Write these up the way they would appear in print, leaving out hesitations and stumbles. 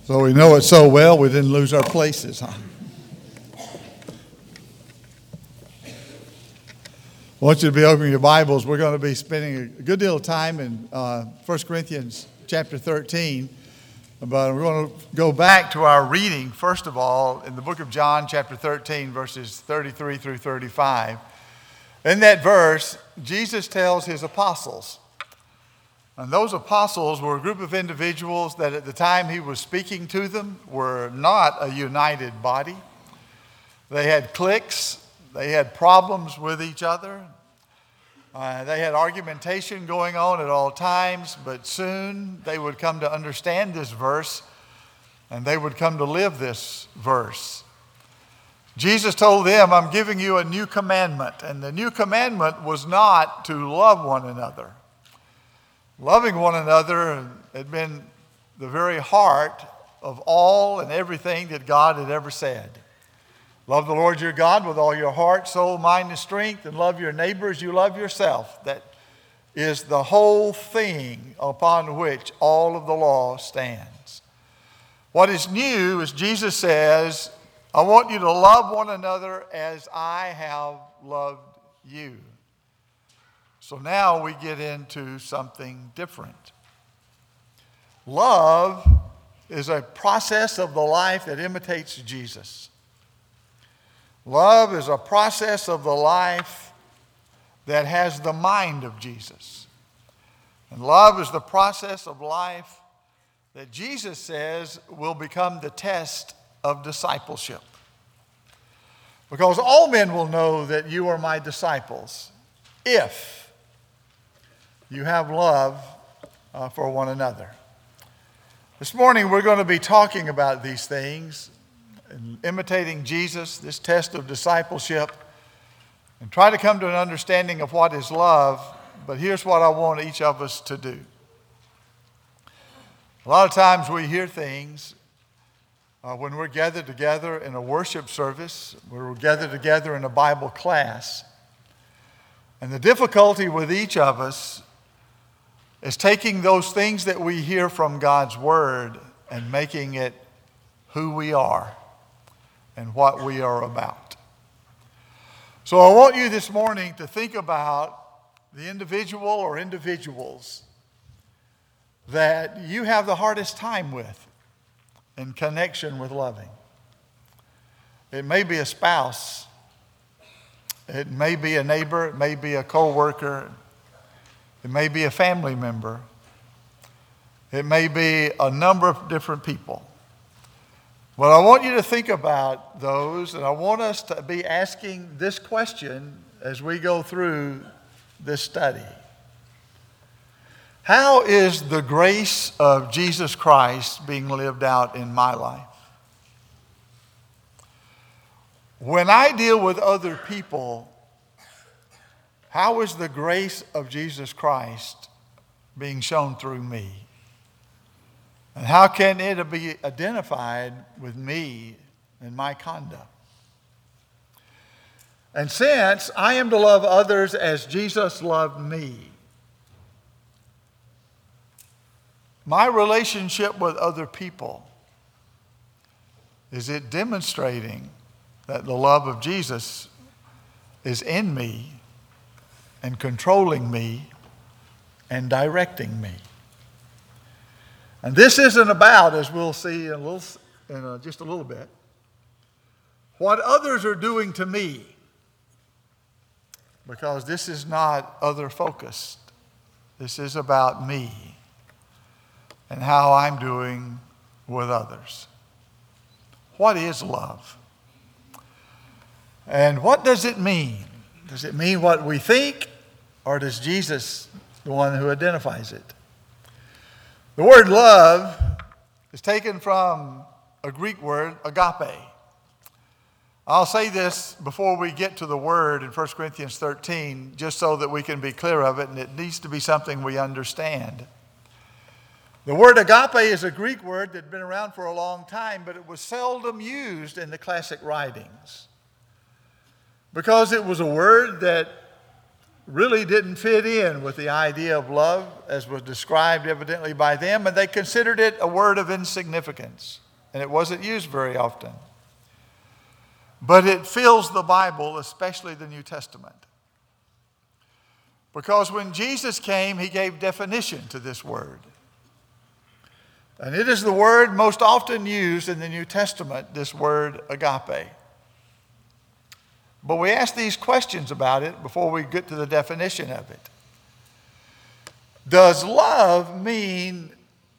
So we know it so well we didn't lose our places, huh? I want you to be opening your Bibles. We're going to be spending a good deal of time in 1 Corinthians chapter 13. But we're going to go back to our reading, first of all, in the book of John, chapter 13, verses 33 through 35. In that verse, Jesus tells his apostles, and those apostles were a group of individuals that at the time he was speaking to them were not a united body. They had cliques. They had problems with each other. They had argumentation going on at all times, but soon they would come to understand this verse and they would come to live this verse. Jesus told them, I'm giving you a new commandment. And the new commandment was not to love one another. Loving one another had been the very heart of all and everything that God had ever said. Love the Lord your God with all your heart, soul, mind, and strength, and love your neighbor as you love yourself. That is the whole thing upon which all of the law stands. What is new is Jesus says, I want you to love one another as I have loved you. So now we get into something different. Love is a process of the life that imitates Jesus. Love is a process of the life that has the mind of Jesus. And love is the process of life that Jesus says will become the test of discipleship. Because all men will know that you are my disciples if you have love for one another. This morning we're going to be talking about these things, and imitating Jesus, this test of discipleship, and try to come to an understanding of what is love. But here's what I want each of us to do. A lot of times we hear things when we're gathered together in a worship service, we're gathered together in a Bible class. And the difficulty with each of us is taking those things that we hear from God's Word and making it who we are and what we are about. So I want you this morning to think about the individual or individuals that you have the hardest time with in connection with loving. It may be a spouse. It may be a neighbor. It may be a co-worker. It may be a family member. It may be a number of different people. But I want you to think about those, and I want us to be asking this question as we go through this study. How is the grace of Jesus Christ being lived out in my life? When I deal with other people, how is the grace of Jesus Christ being shown through me? And how can it be identified with me and my conduct? And since I am to love others as Jesus loved me, my relationship with other people, is it demonstrating that the love of Jesus is in me and controlling me and directing me? And this isn't about, as we'll see in just a little bit, what others are doing to me, because this is not other-focused. This is about me and how I'm doing with others. What is love? And what does it mean? Does it mean what we think, or does Jesus the one who identifies it? The word love is taken from a Greek word, agape. I'll say this before we get to the word in 1 Corinthians 13, just so that we can be clear of it, and it needs to be something we understand. The word agape is a Greek word that had been around for a long time, but it was seldom used in the classic writings, because it was a word that really didn't fit in with the idea of love as was described evidently by them, and they considered it a word of insignificance, and it wasn't used very often. But it fills the Bible, especially the New Testament. Because when Jesus came, he gave definition to this word. And it is the word most often used in the New Testament, this word agape. But we ask these questions about it before we get to the definition of it. Does love mean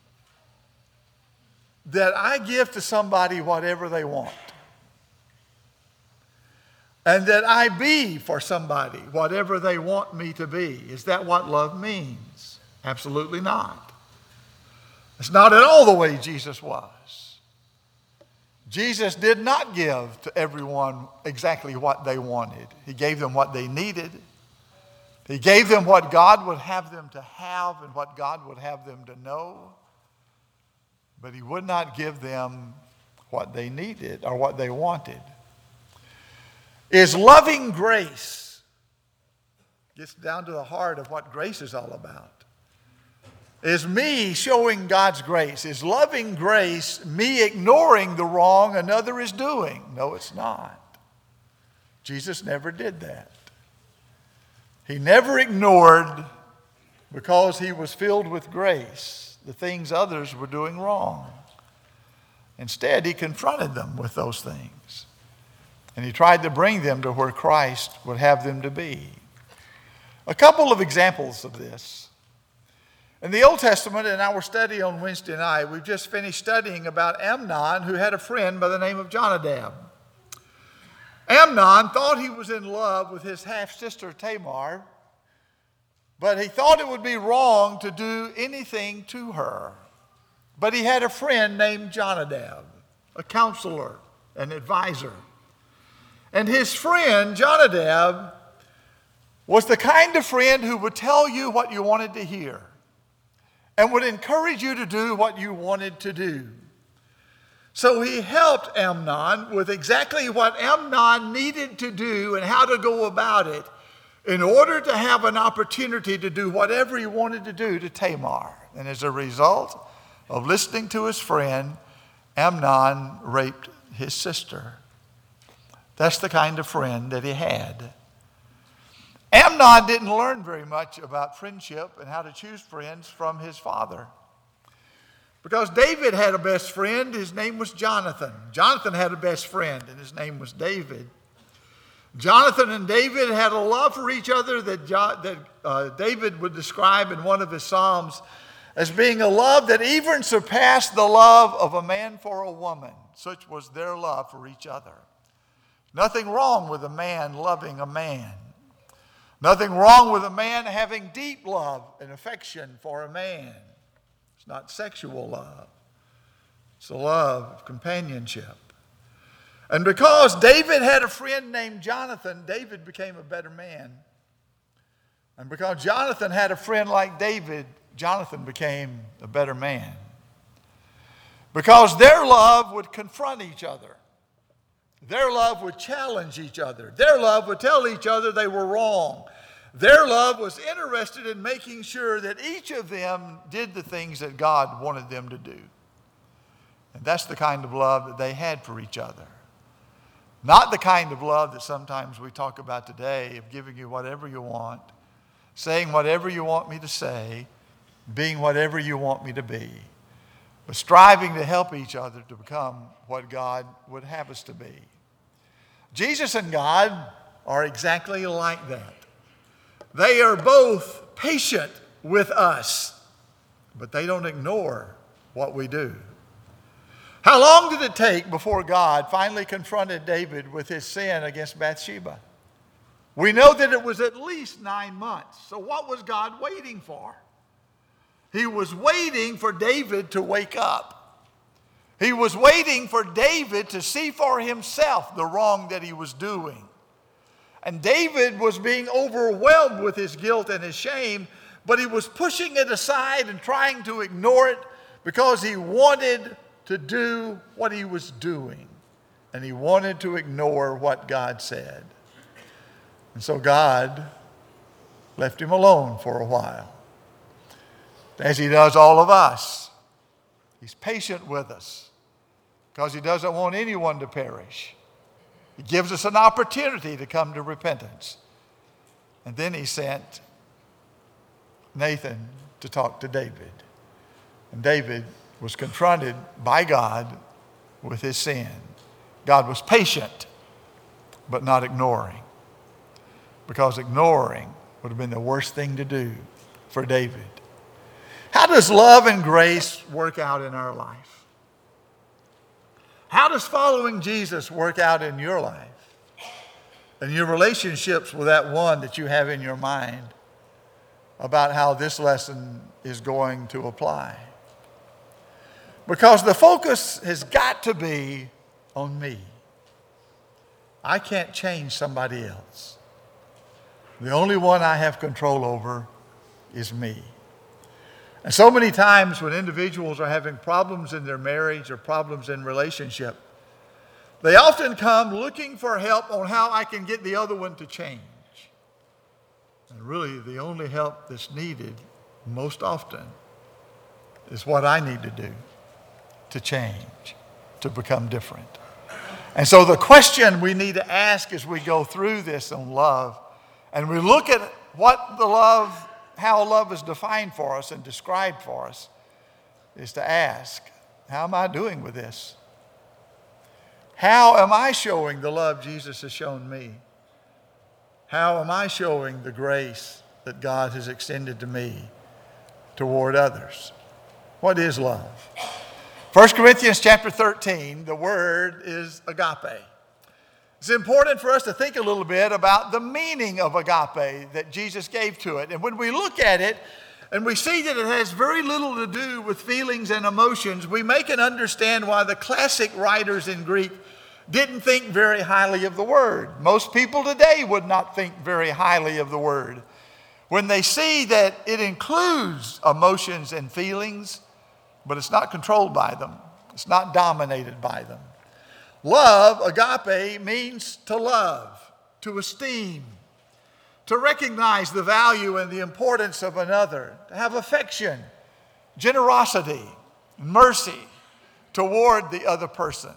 that I give to somebody whatever they want? And that I be for somebody whatever they want me to be? Is that what love means? Absolutely not. It's not at all the way Jesus was. Jesus did not give to everyone exactly what they wanted. He gave them what they needed. He gave them what God would have them to have and what God would have them to know. But he would not give them what they needed or what they wanted. Is loving grace, gets down to the heart of what grace is all about. Is me showing God's grace? Is loving grace me ignoring the wrong another is doing? No, it's not. Jesus never did that. He never ignored, because he was filled with grace, the things others were doing wrong. Instead, he confronted them with those things. And he tried to bring them to where Christ would have them to be. A couple of examples of this. In the Old Testament, in our study on Wednesday night, we've just finished studying about Amnon, who had a friend by the name of Jonadab. Amnon thought he was in love with his half-sister Tamar, but he thought it would be wrong to do anything to her. But he had a friend named Jonadab, a counselor, an advisor. And his friend, Jonadab, was the kind of friend who would tell you what you wanted to hear and would encourage you to do what you wanted to do. So he helped Amnon with exactly what Amnon needed to do and how to go about it in order to have an opportunity to do whatever he wanted to do to Tamar. And as a result of listening to his friend, Amnon raped his sister. That's the kind of friend that he had. Amnon didn't learn very much about friendship and how to choose friends from his father. Because David had a best friend, his name was Jonathan. Jonathan had a best friend, and his name was David. Jonathan and David had a love for each other that David would describe in one of his Psalms as being a love that even surpassed the love of a man for a woman. Such was their love for each other. Nothing wrong with a man loving a man. Nothing wrong with a man having deep love and affection for a man. It's not sexual love. It's a love of companionship. And because David had a friend named Jonathan, David became a better man. And because Jonathan had a friend like David, Jonathan became a better man. Because their love would confront each other. Their love would challenge each other. Their love would tell each other they were wrong. Their love was interested in making sure that each of them did the things that God wanted them to do. And that's the kind of love that they had for each other. Not the kind of love that sometimes we talk about today of giving you whatever you want, saying whatever you want me to say, being whatever you want me to be, but striving to help each other to become what God would have us to be. Jesus and God are exactly like that. They are both patient with us, but they don't ignore what we do. How long did it take before God finally confronted David with his sin against Bathsheba? We know that it was at least 9 months. So what was God waiting for? He was waiting for David to wake up. He was waiting for David to see for himself the wrong that he was doing. And David was being overwhelmed with his guilt and his shame, but he was pushing it aside and trying to ignore it because he wanted to do what he was doing. And he wanted to ignore what God said. And so God left him alone for a while. As he does all of us, he's patient with us because he doesn't want anyone to perish. He gives us an opportunity to come to repentance. And then he sent Nathan to talk to David. And David was confronted by God with his sin. God was patient, but not ignoring. Because ignoring would have been the worst thing to do for David. How does love and grace work out in our life? How does following Jesus work out in your life? And your relationships with that one that you have in your mind about how this lesson is going to apply? Because the focus has got to be on me. I can't change somebody else. The only one I have control over is me. And so many times when individuals are having problems in their marriage or problems in relationship, they often come looking for help on how I can get the other one to change. And really, the only help that's needed most often is what I need to do to change, to become different. And so the question we need to ask as we go through this on love, and we look at how love is defined for us and described for us, is to ask, how am I doing with this? How am I showing the love Jesus has shown me? How am I showing the grace that God has extended to me toward others? What is love? 1 Corinthians chapter 13, the word is agape. It's important for us to think a little bit about the meaning of agape that Jesus gave to it. And when we look at it and we see that it has very little to do with feelings and emotions, we can understand why the classic writers in Greek didn't think very highly of the word. Most people today would not think very highly of the word. When they see that it includes emotions and feelings, but it's not controlled by them, it's not dominated by them. Love, agape, means to love, to esteem, to recognize the value and the importance of another, to have affection, generosity, mercy toward the other person.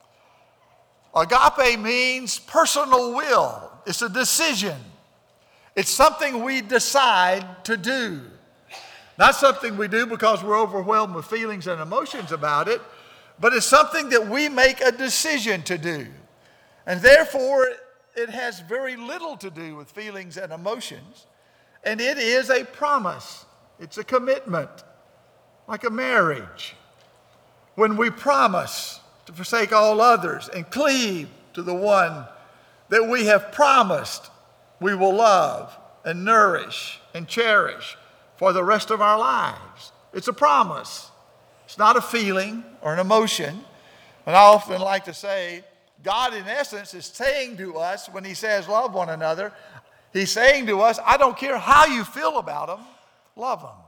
Agape means personal will. It's a decision. It's something we decide to do. Not something we do because we're overwhelmed with feelings and emotions about it, but it's something that we make a decision to do. And therefore, it has very little to do with feelings and emotions. And it is a promise. It's a commitment, like a marriage. When we promise to forsake all others and cleave to the one that we have promised we will love and nourish and cherish for the rest of our lives. It's a promise. It's not a feeling or an emotion. And I often like to say, God in essence is saying to us when he says love one another, he's saying to us, I don't care how you feel about them, love them.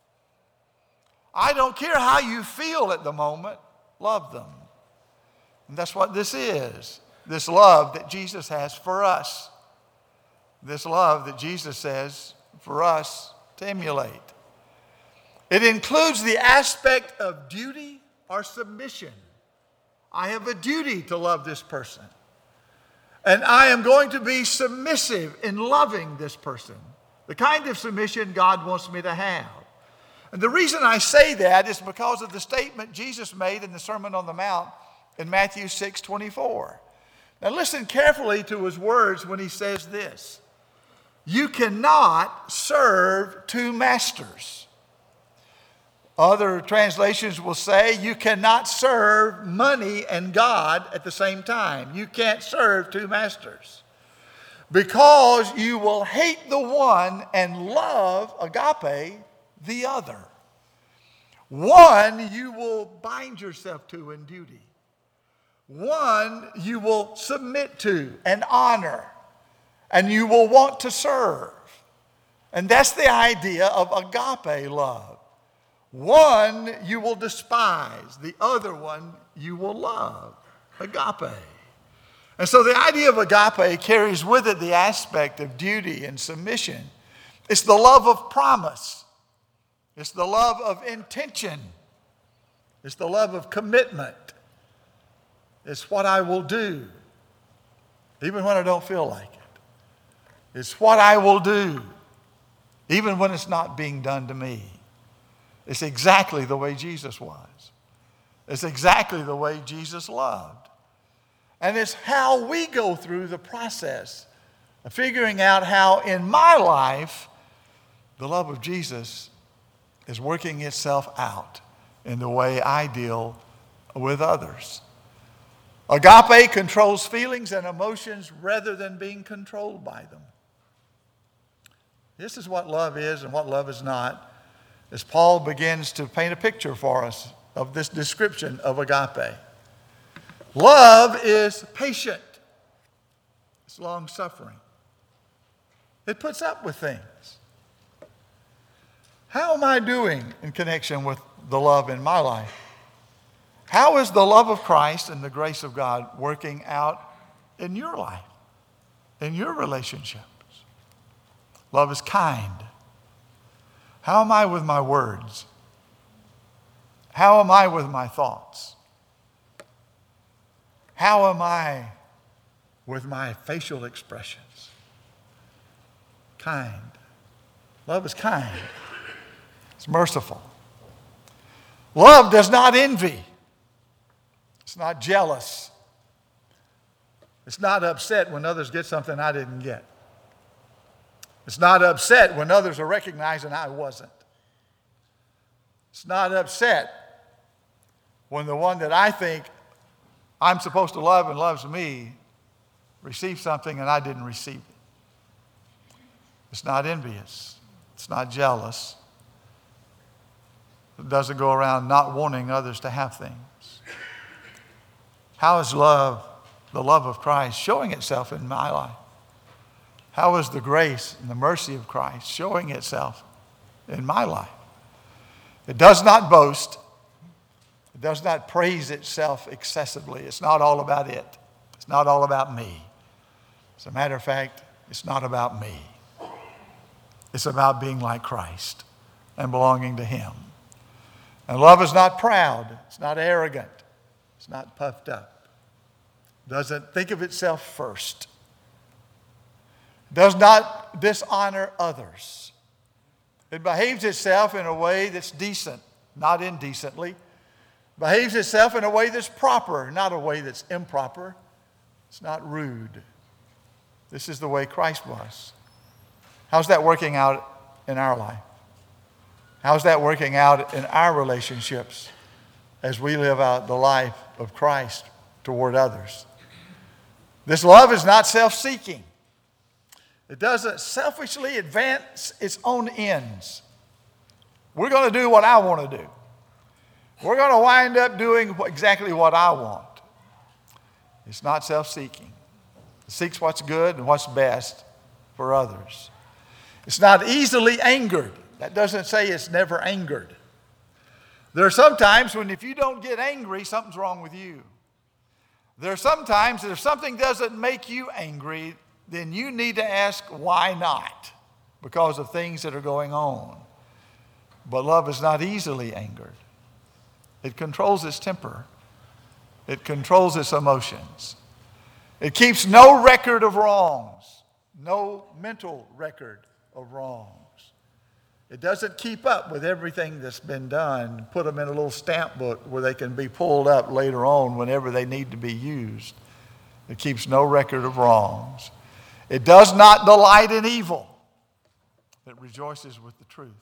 I don't care how you feel at the moment, love them. And that's what this is, this love that Jesus has for us. This love that Jesus says for us to emulate. It includes the aspect of duty or submission. I have a duty to love this person. And I am going to be submissive in loving this person. The kind of submission God wants me to have. And the reason I say that is because of the statement Jesus made in the Sermon on the Mount in Matthew 6:24. Now listen carefully to his words when he says this. You cannot serve two masters. Other translations will say you cannot serve money and God at the same time. You can't serve two masters. Because you will hate the one and love, agape, the other. One you will bind yourself to in duty. One you will submit to and honor. And you will want to serve. And that's the idea of agape love. One you will despise, the other one you will love. Agape. And so the idea of agape carries with it the aspect of duty and submission. It's the love of promise. It's the love of intention. It's the love of commitment. It's what I will do, even when I don't feel like it. It's what I will do, even when it's not being done to me. It's exactly the way Jesus was. It's exactly the way Jesus loved. And it's how we go through the process of figuring out how in my life the love of Jesus is working itself out in the way I deal with others. Agape controls feelings and emotions rather than being controlled by them. This is what love is and what love is not, as Paul begins to paint a picture for us of this description of agape. Love is patient. It's long-suffering. It puts up with things. How am I doing in connection with the love in my life? How is the love of Christ and the grace of God working out in your life, in your relationships? Love is kind. How am I with my words? How am I with my thoughts? How am I with my facial expressions? Kind. Love is kind. It's merciful. Love does not envy. It's not jealous. It's not upset when others get something I didn't get. It's not upset when others are recognizing I wasn't. It's not upset when the one that I think I'm supposed to love and loves me receives something and I didn't receive it. It's not envious. It's not jealous. It doesn't go around not wanting others to have things. How is love, the love of Christ, showing itself in my life? How is the grace and the mercy of Christ showing itself in my life? It does not boast. It does not praise itself excessively. It's not all about it. It's not all about me. As a matter of fact, it's not about me. It's about being like Christ and belonging to Him. And love is not proud. It's not arrogant. It's not puffed up. Doesn't think of itself first. Does not dishonor others. It behaves itself in a way that's decent, not indecently. Behaves itself in a way that's proper, not a way that's improper. It's not rude. This is the way Christ was. How's that working out in our life? How's that working out in our relationships as we live out the life of Christ toward others? This love is not self-seeking. It doesn't selfishly advance its own ends. We're going to do what I want to do. We're going to wind up doing exactly what I want. It's not self-seeking. It seeks what's good and what's best for others. It's not easily angered. That doesn't say it's never angered. There are some times when if you don't get angry, something's wrong with you. There are some times that if something doesn't make you angry, then you need to ask why not, because of things that are going on. But love is not easily angered. It controls its temper. It controls its emotions. It keeps no record of wrongs, no mental record of wrongs. It doesn't keep up with everything that's been done, put them in a little stamp book where they can be pulled up later on whenever they need to be used. It keeps no record of wrongs. It does not delight in evil. It rejoices with the truth.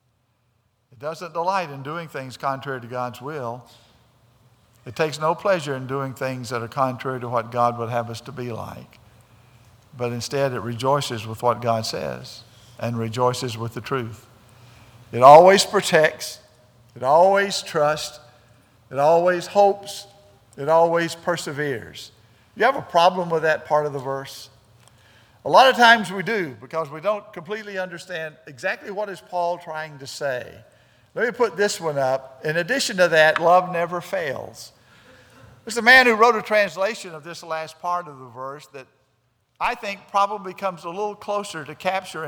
It doesn't delight in doing things contrary to God's will. It takes no pleasure in doing things that are contrary to what God would have us to be like. But instead, it rejoices with what God says and rejoices with the truth. It always protects. It always trusts. It always hopes. It always perseveres. You have a problem with that part of the verse? A lot of times we do, because we don't completely understand exactly what is Paul trying to say. Let me put this one up. In addition to that, love never fails. There's a man who wrote a translation of this last part of the verse that I think probably comes a little closer to capturing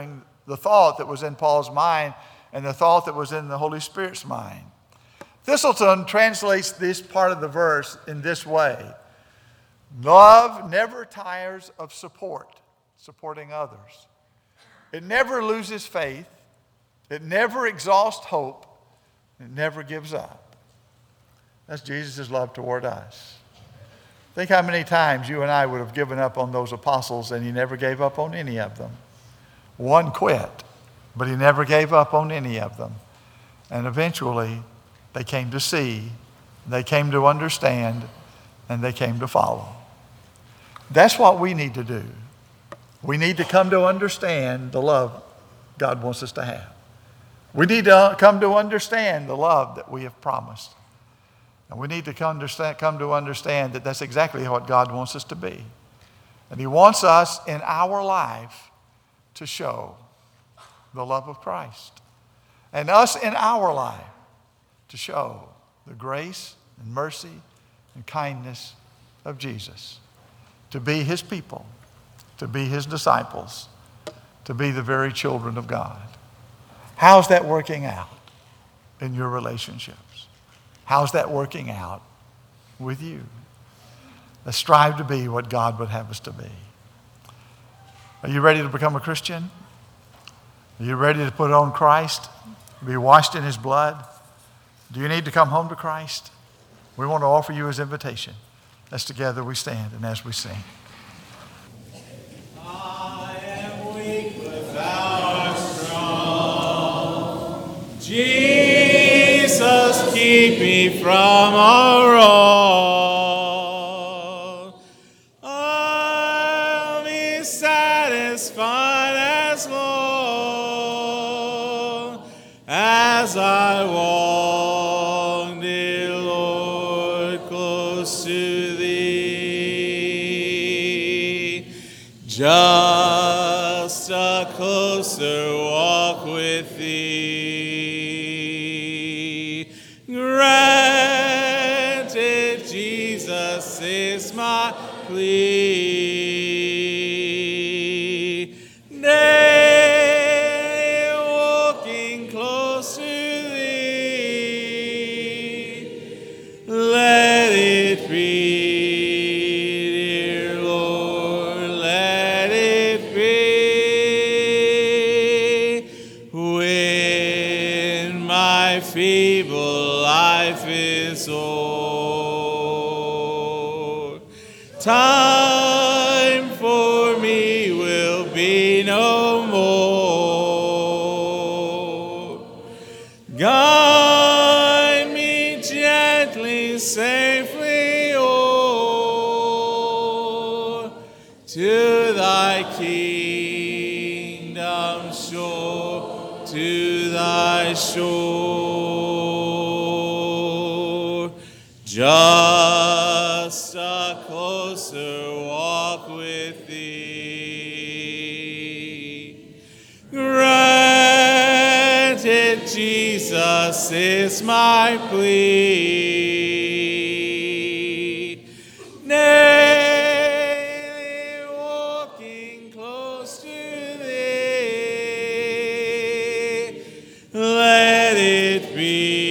the thought that was in Paul's mind and the thought that was in the Holy Spirit's mind. Thistleton translates this part of the verse in this way. Love never tires of supporting others. It never loses faith. It never exhausts hope. It never gives up. That's Jesus' love toward us. Think how many times you and I would have given up on those apostles, and he never gave up on any of them. One quit, but he never gave up on any of them. And eventually, they came to see, they came to understand, and they came to follow. That's what we need to do. We need to come to understand the love God wants us to have. We need to come to understand the love that we have promised. And we need to come to understand that that's exactly what God wants us to be. And he wants us in our life to show the love of Christ. And us in our life to show the grace and mercy and kindness of Jesus. To be his people, to be his disciples, to be the very children of God. How's that working out in your relationships? How's that working out with you? Let's strive to be what God would have us to be. Are you ready to become a Christian? Are you ready to put on Christ? Be washed in his blood? Do you need to come home to Christ? We want to offer you his invitation. As together we stand and as we sing. I am weak but thou art strong. Jesus, keep me from all wrong. I'll be satisfied as long as I walk, dear Lord, close to thee. Just a closer walk with thee. Granted, Jesus is my plea. Nay, walking close to thee, let it be, dear Lord, let it be. When my feeble life is o'er, time for me will be no more. Guide me gently, safely o'er to thy kingdom shore, to thy shore. Just a closer walk with thee. Granted, Jesus is my plea. Nay, walking close to thee, let it be.